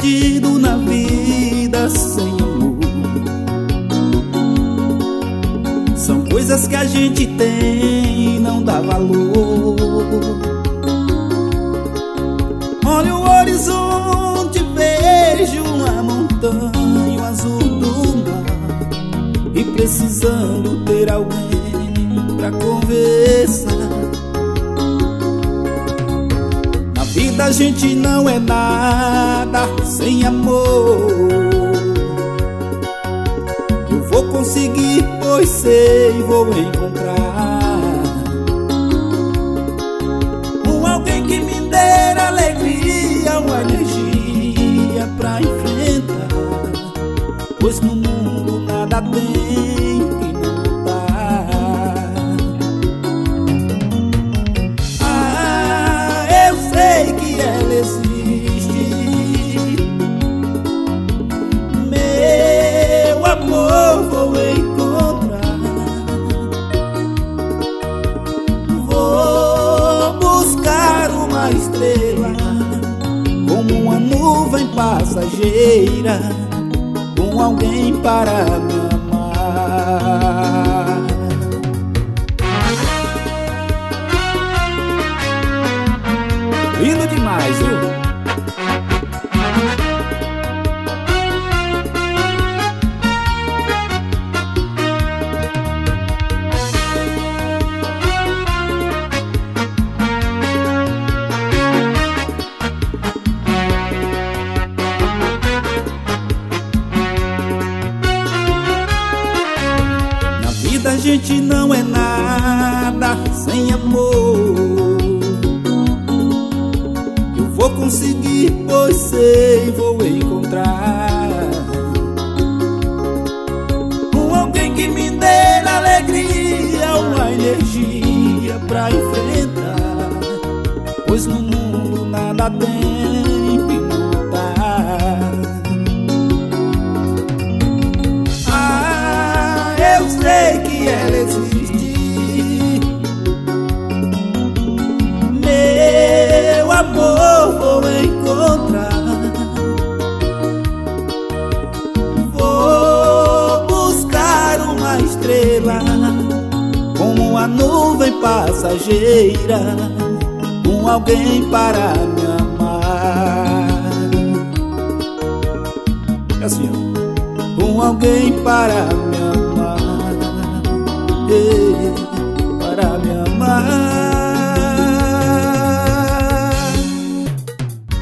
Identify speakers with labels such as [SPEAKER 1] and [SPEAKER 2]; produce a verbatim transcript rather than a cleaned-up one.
[SPEAKER 1] sentido na vida sem amor. São coisas que a gente tem e não dá valor. Olho o horizonte, vejo uma montanha, o azul do mar, e precisando ter alguém pra conversar. Na vida a gente não é nada sem amor. Eu vou conseguir, pois sei, vou encontrar um alguém que me dê alegria, uma energia pra enfrentar, pois no mundo nada tem que não lutar. Ah, eu sei que ela existe, meu amor, vou encontrar. Vou buscar uma estrela, como uma nuvem passageira, com alguém para me amar. Lindo demais, viu? A gente não é nada sem amor. Eu vou conseguir, pois sei, vou encontrar um alguém que me dê alegria, uma energia pra enfrentar, pois no mundo nada tem que lutar. Ah, eu sei que ela existe, meu amor, vou encontrar. Vou buscar uma estrela, como uma nuvem passageira, com alguém para me amar. É assim, ó. Com alguém para me amar. Yeah.